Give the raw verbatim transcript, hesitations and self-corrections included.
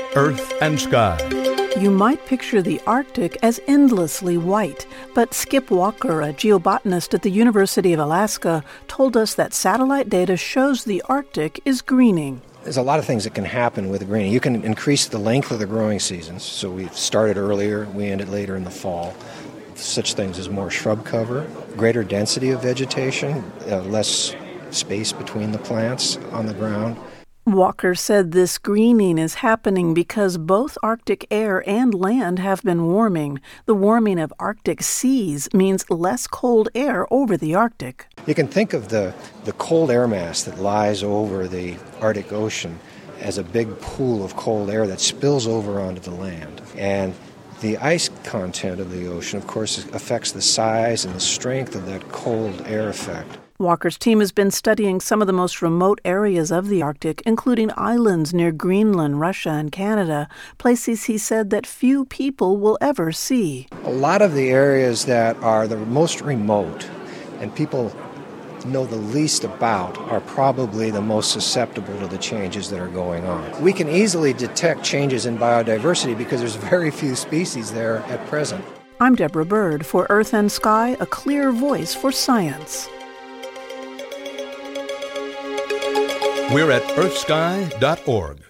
Earth and Sky. You might picture the Arctic as endlessly white, but Skip Walker, a geobotanist at the University of Alaska, told us that satellite data shows the Arctic is greening. There's a lot of things that can happen with greening. You can increase the length of the growing seasons. So we've started earlier, we ended later in the fall. Such things as more shrub cover, greater density of vegetation, uh, less space between the plants on the ground. Walker said this greening is happening because both Arctic air and land have been warming. The warming of Arctic seas means less cold air over the Arctic. You can think of the, the cold air mass that lies over the Arctic Ocean as a big pool of cold air that spills over onto the land. And the ice content of the ocean, of course, affects the size and the strength of that cold air effect. Walker's team has been studying some of the most remote areas of the Arctic, including islands near Greenland, Russia, and Canada, places he said that few people will ever see. A lot of the areas that are the most remote and people know the least about are probably the most susceptible to the changes that are going on. We can easily detect changes in biodiversity because there's very few species there at present. I'm Deborah Bird for Earth and Sky, a clear voice for science. We're at earth sky dot org.